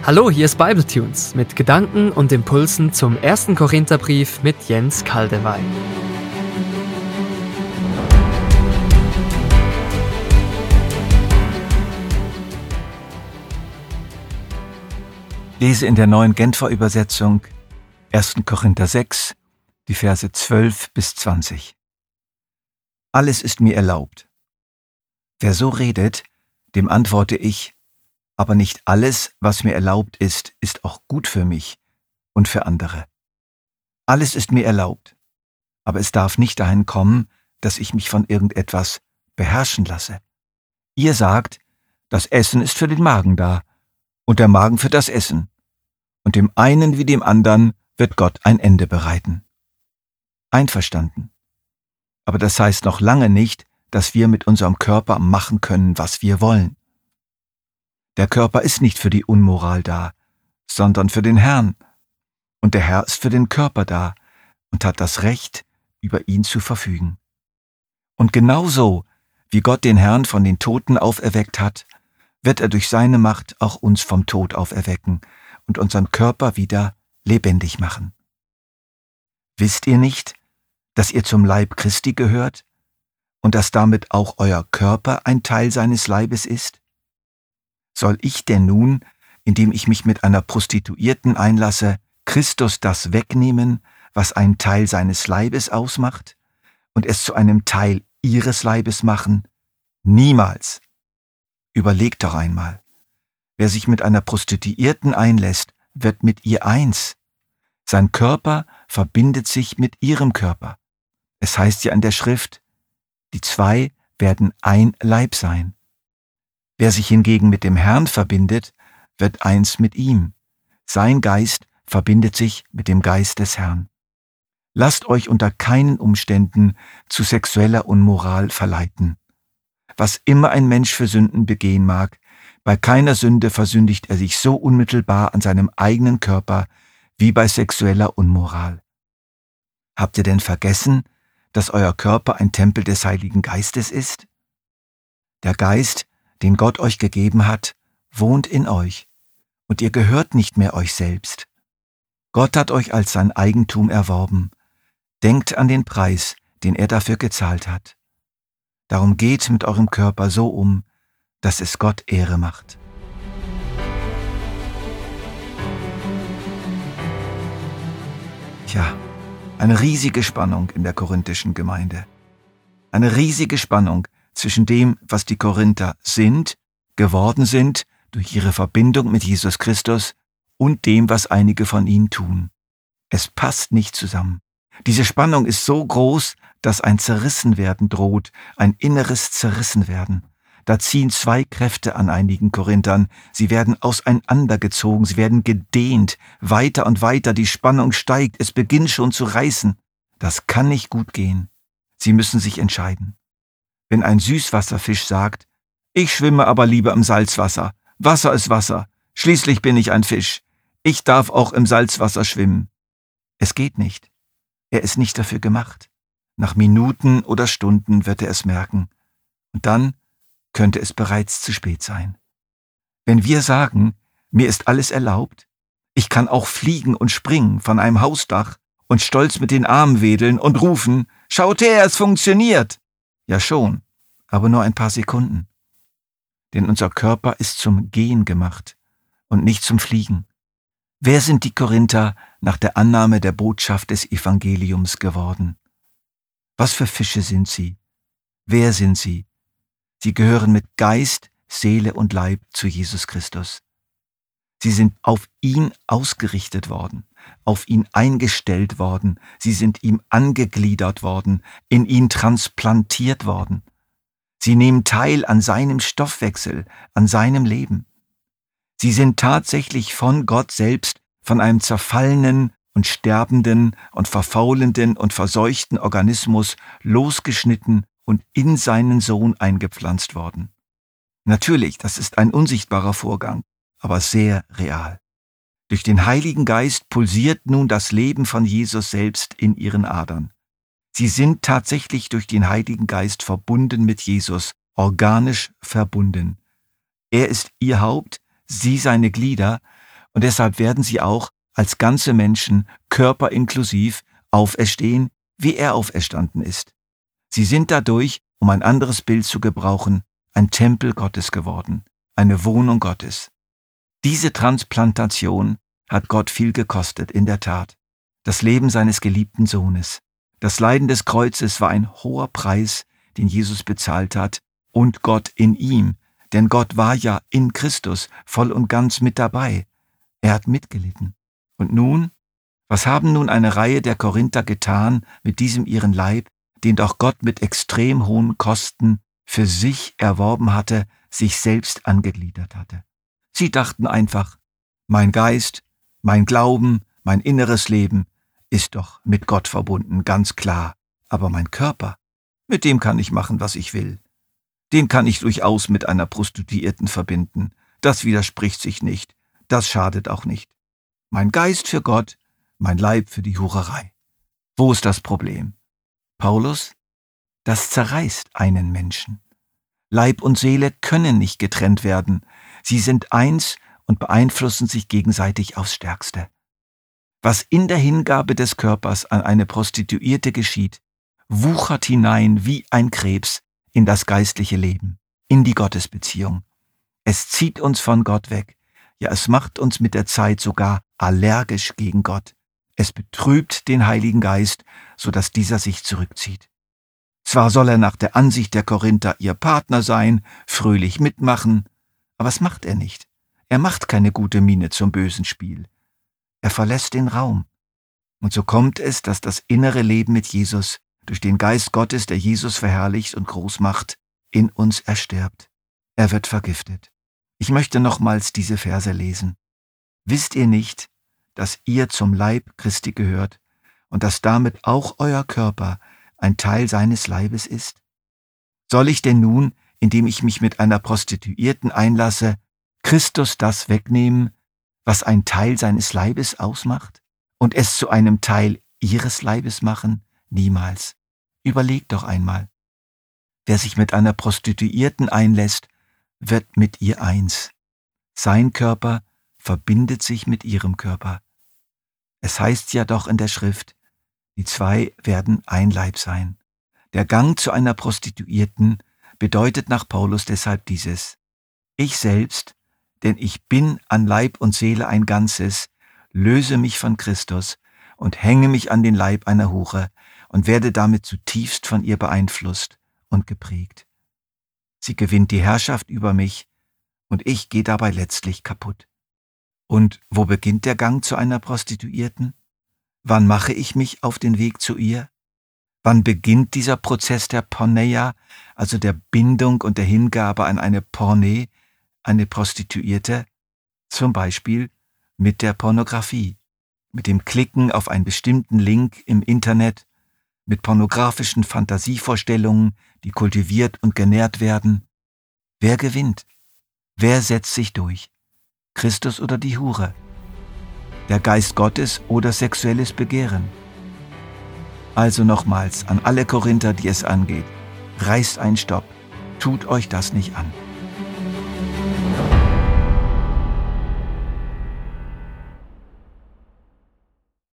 Hallo, hier ist Bibletunes mit Gedanken und Impulsen zum 1. Korintherbrief mit Jens Kaldewey. Lese in der neuen Genfer Übersetzung 1. Korinther 6, die Verse 12 bis 20. Alles ist mir erlaubt. Wer so redet, dem antworte ich, aber nicht alles, was mir erlaubt ist, ist auch gut für mich und für andere. Alles ist mir erlaubt, aber es darf nicht dahin kommen, dass ich mich von irgendetwas beherrschen lasse. Ihr sagt, das Essen ist für den Magen da und der Magen für das Essen. Und dem einen wie dem anderen wird Gott ein Ende bereiten. Einverstanden. Aber das heißt noch lange nicht, dass wir mit unserem Körper machen können, was wir wollen. Der Körper ist nicht für die Unmoral da, sondern für den Herrn. Und der Herr ist für den Körper da und hat das Recht, über ihn zu verfügen. Und genauso, wie Gott den Herrn von den Toten auferweckt hat, wird er durch seine Macht auch uns vom Tod auferwecken und unseren Körper wieder lebendig machen. Wisst ihr nicht, dass ihr zum Leib Christi gehört und dass damit auch euer Körper ein Teil seines Leibes ist? Soll ich denn nun, indem ich mich mit einer Prostituierten einlasse, Christus das wegnehmen, was einen Teil seines Leibes ausmacht, und es zu einem Teil ihres Leibes machen? Niemals! Überlegt doch einmal. Wer sich mit einer Prostituierten einlässt, wird mit ihr eins. Sein Körper verbindet sich mit ihrem Körper. Es heißt ja in der Schrift, die zwei werden ein Leib sein. Wer sich hingegen mit dem Herrn verbindet, wird eins mit ihm. Sein Geist verbindet sich mit dem Geist des Herrn. Lasst euch unter keinen Umständen zu sexueller Unmoral verleiten. Was immer ein Mensch für Sünden begehen mag, bei keiner Sünde versündigt er sich so unmittelbar an seinem eigenen Körper wie bei sexueller Unmoral. Habt ihr denn vergessen, dass euer Körper ein Tempel des Heiligen Geistes ist? Der Geist, den Gott euch gegeben hat, wohnt in euch, und ihr gehört nicht mehr euch selbst. Gott hat euch als sein Eigentum erworben. Denkt an den Preis, den er dafür gezahlt hat. Darum geht mit eurem Körper so um, dass es Gott Ehre macht. Tja, eine riesige Spannung in der korinthischen Gemeinde. Eine riesige Spannung zwischen dem, was die Korinther sind, geworden sind durch ihre Verbindung mit Jesus Christus und dem, was einige von ihnen tun. Es passt nicht zusammen. Diese Spannung ist so groß, dass ein Zerrissenwerden droht, ein inneres Zerrissenwerden. Da ziehen zwei Kräfte an einigen Korinthern. Sie werden auseinandergezogen, sie werden gedehnt, weiter und weiter, die Spannung steigt, es beginnt schon zu reißen. Das kann nicht gut gehen. Sie müssen sich entscheiden. Wenn ein Süßwasserfisch sagt, ich schwimme aber lieber im Salzwasser, Wasser ist Wasser, schließlich bin ich ein Fisch, ich darf auch im Salzwasser schwimmen. Es geht nicht. Er ist nicht dafür gemacht. Nach Minuten oder Stunden wird er es merken. Und dann könnte es bereits zu spät sein. Wenn wir sagen, mir ist alles erlaubt, ich kann auch fliegen und springen von einem Hausdach und stolz mit den Armen wedeln und rufen, schaut her, es funktioniert. Ja schon, aber nur ein paar Sekunden. Denn unser Körper ist zum Gehen gemacht und nicht zum Fliegen. Wer sind die Korinther nach der Annahme der Botschaft des Evangeliums geworden? Was für Fische sind sie? Wer sind sie? Sie gehören mit Geist, Seele und Leib zu Jesus Christus. Sie sind auf ihn ausgerichtet worden, auf ihn eingestellt worden, sie sind ihm angegliedert worden, in ihn transplantiert worden. Sie nehmen teil an seinem Stoffwechsel, an seinem Leben. Sie sind tatsächlich von Gott selbst, von einem zerfallenen und sterbenden und verfaulenden und verseuchten Organismus losgeschnitten und in seinen Sohn eingepflanzt worden. Natürlich, das ist ein unsichtbarer Vorgang, aber sehr real. Durch den Heiligen Geist pulsiert nun das Leben von Jesus selbst in ihren Adern. Sie sind tatsächlich durch den Heiligen Geist verbunden mit Jesus, organisch verbunden. Er ist ihr Haupt, sie seine Glieder, Und deshalb werden sie auch als ganze Menschen, Körper inklusiv, auferstehen, wie er auferstanden ist. Sie sind dadurch, um ein anderes Bild zu gebrauchen, ein Tempel Gottes geworden, eine Wohnung Gottes. Diese Transplantation hat Gott viel gekostet, in der Tat. Das Leben seines geliebten Sohnes. Das Leiden des Kreuzes war ein hoher Preis, den Jesus bezahlt hat, und Gott in ihm, denn Gott war ja in Christus voll und ganz mit dabei. Er hat mitgelitten. Und nun, was haben nun eine Reihe der Korinther getan mit diesem ihren Leib, den doch Gott mit extrem hohen Kosten für sich erworben hatte, sich selbst angegliedert hatte? Sie dachten einfach, mein Geist, mein Glauben, mein inneres Leben ist doch mit Gott verbunden, ganz klar. Aber mein Körper, mit dem kann ich machen, was ich will. Den kann ich durchaus mit einer Prostituierten verbinden. Das widerspricht sich nicht. Das schadet auch nicht. Mein Geist für Gott, mein Leib für die Hurerei. Wo ist das Problem? Paulus, das zerreißt einen Menschen. Leib und Seele können nicht getrennt werden. Sie sind eins und beeinflussen sich gegenseitig aufs Stärkste. Was in der Hingabe des Körpers an eine Prostituierte geschieht, wuchert hinein wie ein Krebs in das geistliche Leben, in die Gottesbeziehung. Es zieht uns von Gott weg. Ja, es macht uns mit der Zeit sogar allergisch gegen Gott. Es betrübt den Heiligen Geist, sodass dieser sich zurückzieht. Zwar soll er nach der Ansicht der Korinther ihr Partner sein, fröhlich mitmachen, aber das macht er nicht. Er macht keine gute Miene zum bösen Spiel. Er verlässt den Raum. Und so kommt es, dass das innere Leben mit Jesus, durch den Geist Gottes, der Jesus verherrlicht und groß macht, in uns erstirbt. Er wird vergiftet. Ich möchte nochmals diese Verse lesen. Wisst ihr nicht, dass ihr zum Leib Christi gehört und dass damit auch euer Körper ein Teil seines Leibes ist? Soll ich denn nun, indem ich mich mit einer Prostituierten einlasse, Christus das wegnehmen, was ein Teil seines Leibes ausmacht, und es zu einem Teil ihres Leibes machen? Niemals. Überlegt doch einmal. Wer sich mit einer Prostituierten einlässt, wird mit ihr eins. Sein Körper verbindet sich mit ihrem Körper. Es heißt ja doch in der Schrift, die zwei werden ein Leib sein. Der Gang zu einer Prostituierten bedeutet nach Paulus deshalb dieses: Ich selbst, denn ich bin an Leib und Seele ein Ganzes, löse mich von Christus und hänge mich an den Leib einer Hure und werde damit zutiefst von ihr beeinflusst und geprägt. Sie gewinnt die Herrschaft über mich und ich gehe dabei letztlich kaputt. Und wo beginnt der Gang zu einer Prostituierten? Wann mache ich mich auf den Weg zu ihr? Wann beginnt dieser Prozess der Porneia, also der Bindung und der Hingabe an eine Porne, eine Prostituierte? Zum Beispiel mit der Pornografie, mit dem Klicken auf einen bestimmten Link im Internet, mit pornografischen Fantasievorstellungen, die kultiviert und genährt werden. Wer gewinnt? Wer setzt sich durch? Christus oder die Hure? Der Geist Gottes oder sexuelles Begehren? Also nochmals an alle Korinther, die es angeht: Reißt einen Stopp, tut euch das nicht an.